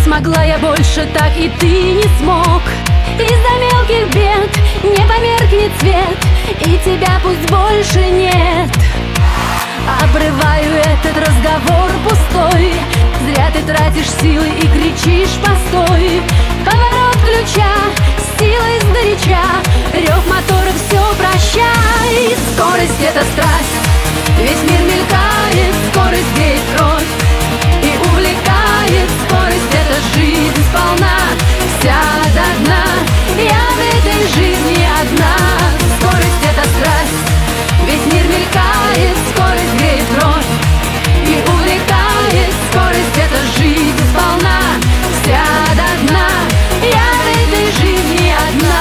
смогла я больше так, и ты не смог. Из-за мелких бед не померкнет свет, и тебя пусть больше нет. Обрываю этот разговор пустой. Зря ты тратишь силы и кричишь «постой». Поворот ключа, сила сгоряча, рев мотора, все прощай. Скорость — это страсть, весь мир мелькает, скорость греет кровь и увлекает. Скорость — это жизнь сполна, вся до дна. Я в этой жизни одна. Скорость — это страсть, весь мир мелькает, скорость греет кровь и увлекает. Скорость — это жизнь сполна, вся до дна. Я в этой жизни одна.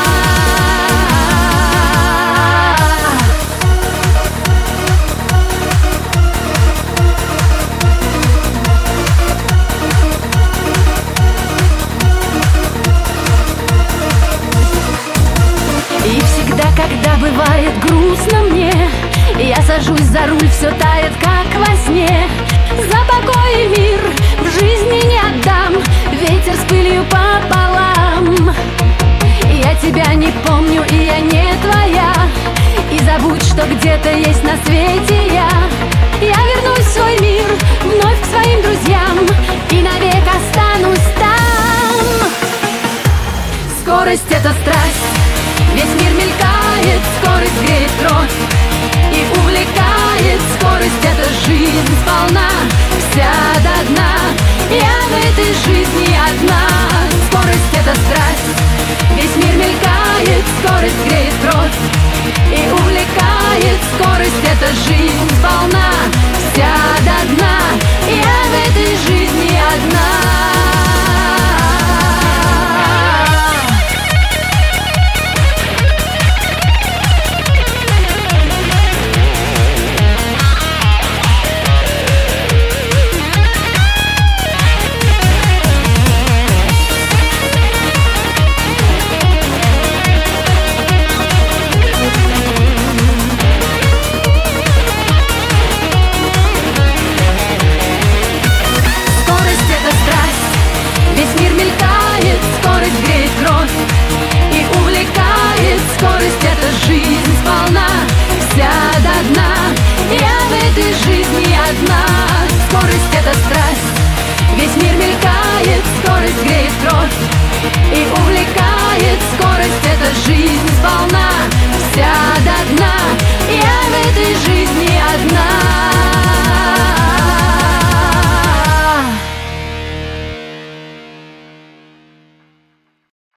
И всегда, когда бывает грустно мне, я сажусь за руль, все тает, как во сне. За покой и мир в жизни не отдам, ветер с пылью пополам. Я тебя не помню, и я не твоя, и забудь, что где-то есть на свете я. Я вернусь в свой мир, вновь к своим друзьям, и навек останусь там. Скорость — это страсть, весь мир мелькает, скорость греет кровь и увлекает. Скорость — это жизнь сполна, вся до дна. Я в этой жизни одна. Скорость — это страсть, весь мир мелькает, скорость греет кровь и увлекает. Скорость — это жизнь сполна, вся до дна. Я в этой жизни одна.